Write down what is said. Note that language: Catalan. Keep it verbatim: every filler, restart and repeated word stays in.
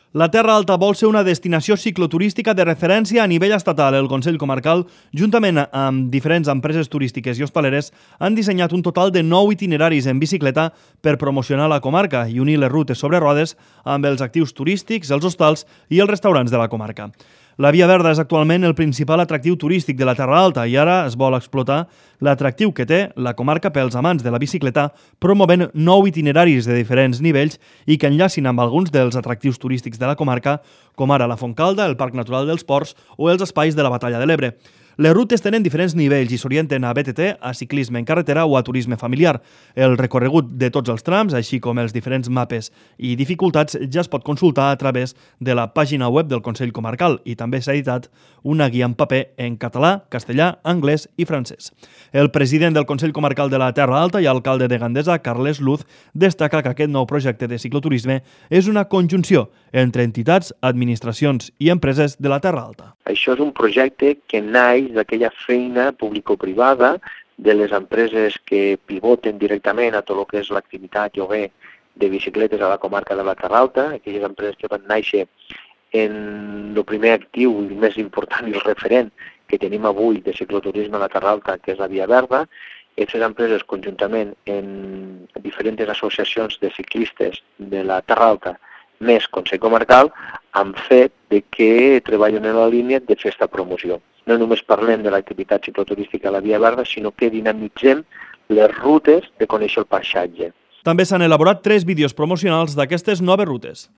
La Terra Alta vol ser una destinació cicloturística de referència a nivell estatal. El Consell Comarcal, juntament amb diferents empreses turístiques i hostaleres, han dissenyat un total de nou itineraris en bicicleta per promocionar la comarca i unir les rutes sobre rodes amb els actius turístics, els hostals i els restaurants de la comarca. La Via Verda és actualment el principal atractiu turístic de la Terra Alta i ara es vol explotar l'atractiu que té la comarca pels amants de la bicicleta, promovent nou itineraris de diferents nivells i que enllacin amb alguns dels atractius turístics de la comarca, com ara la Fontcalda, el Parc Natural dels Ports o els espais de la Batalla de l'Ebre. Les rutes tenen diferents nivells i s'orienten a B T T, a ciclisme en carretera o a turisme familiar. El recorregut de tots els trams, així com els diferents mapes i dificultats, ja es pot consultar a través de la pàgina web del Consell Comarcal i també s'ha editat una guia en paper en català, castellà, anglès i francès. El president del Consell Comarcal de la Terra Alta i alcalde de Gandesa, Carles Luz, destaca que aquest nou projecte de cicloturisme és una conjunció entre entitats, administracions i empreses de la Terra Alta. Això és un projecte que naix d'aquella feina público-privada de les empreses que pivoten directament a tot el que és l'activitat lloguer de bicicletes a la comarca de la Terra Alta, aquelles empreses que van néixer en el primer actiu i més important i el referent que tenim avui de cicloturisme a la Terra Alta, que és la Via Verda. Aquestes empreses, conjuntament en diferents associacions de ciclistes de la Terra Alta, més Consell Comarcal, han fet de que treballen en la línia de fer aquesta promoció. No només parlem de l'activitat cicloturística a la Via Verda, sinó que dinamitzem les rutes de conèixer el paisatge. També s'han elaborat tres vídeos promocionals d'aquestes noves rutes.